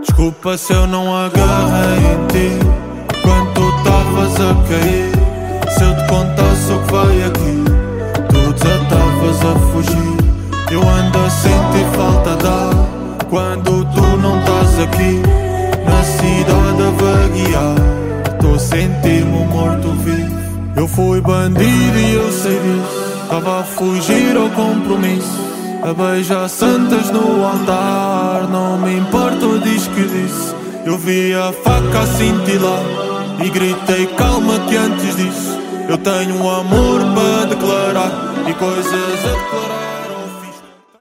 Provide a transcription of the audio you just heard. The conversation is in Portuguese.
Desculpa se eu não agarrei em ti quando tu estavas a cair. Se eu te contasse o que vai aqui, tu desatavas a fugir. Eu ando a sentir falta d'ar quando tu não estás aqui. Na cidade a vaguear, tô a sentir-me um morto-vivo. Eu fui bandido e eu sei disso. Tava a fugir ao compromisso, a beijar santas no altar. Não me importa o diz que disse. Eu vi a faca a cintilar e gritei calma que antes disso eu tenho um amor para declarar e coisas a declarar.